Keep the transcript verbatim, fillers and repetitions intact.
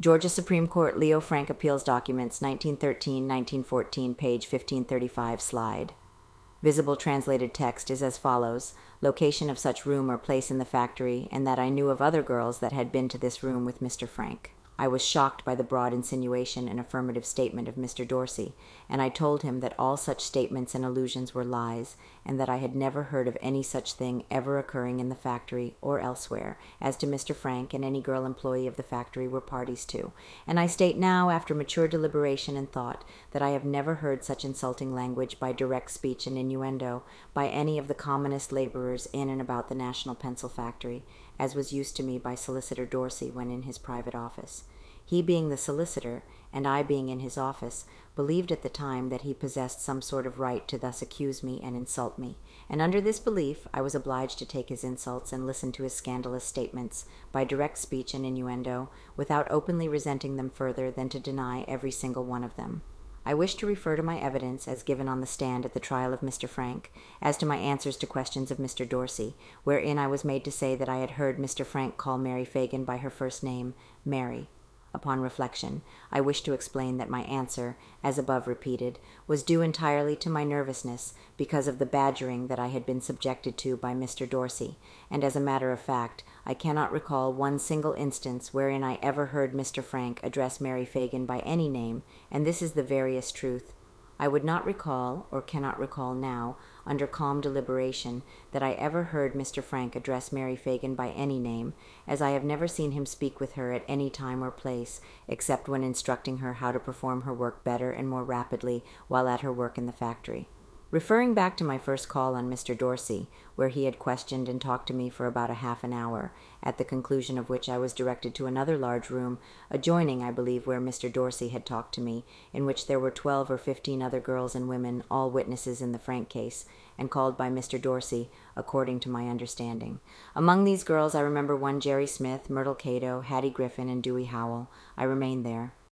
Georgia Supreme Court Leo Frank Appeals Documents, nineteen thirteen to nineteen fourteen, page fifteen thirty-five, slide. Visible translated text is as follows: location of such room or place in the factory, and that I knew of other girls that had been to this room with Mister Frank. I was shocked by the broad insinuation and affirmative statement of Mister Dorsey, and I told him that all such statements and allusions were lies, and that I had never heard of any such thing ever occurring in the factory or elsewhere, as to Mister Frank and any girl employee of the factory were parties to, and I state now, after mature deliberation and thought, that I have never heard such insulting language by direct speech and innuendo by any of the commonest laborers in and about the National Pencil Factory, as was used to me by Solicitor Dorsey when in his private office. He being the solicitor, and I being in his office, believed at the time that he possessed some sort of right to thus accuse me and insult me, and under this belief I was obliged to take his insults and listen to his scandalous statements, by direct speech and innuendo, without openly resenting them further than to deny every single one of them. I wish to refer to my evidence as given on the stand at the trial of Mister Frank, as to my answers to questions of Mister Dorsey, wherein I was made to say that I had heard Mister Frank call Mary Fagan by her first name, Mary. Upon reflection, I wish to explain that my answer, as above repeated, was due entirely to my nervousness because of the badgering that I had been subjected to by Mister Dorsey, and as a matter of fact, I cannot recall one single instance wherein I ever heard Mister Frank address Mary Fagan by any name, and this is the veriest truth. I would not recall, or cannot recall now, under calm deliberation, that I ever heard Mister Frank address Mary Fagan by any name, as I have never seen him speak with her at any time or place, except when instructing her how to perform her work better and more rapidly while at her work in the factory. Referring back to my first call on Mister Dorsey, where he had questioned and talked to me for about a half an hour, at the conclusion of which I was directed to another large room, adjoining, I believe, where Mister Dorsey had talked to me, in which there were twelve or fifteen other girls and women, all witnesses in the Frank case, and called by Mister Dorsey, according to my understanding. Among these girls I remember one Jerry Smith, Myrtle Cato, Hattie Griffin, and Dewey Howell. I remained there.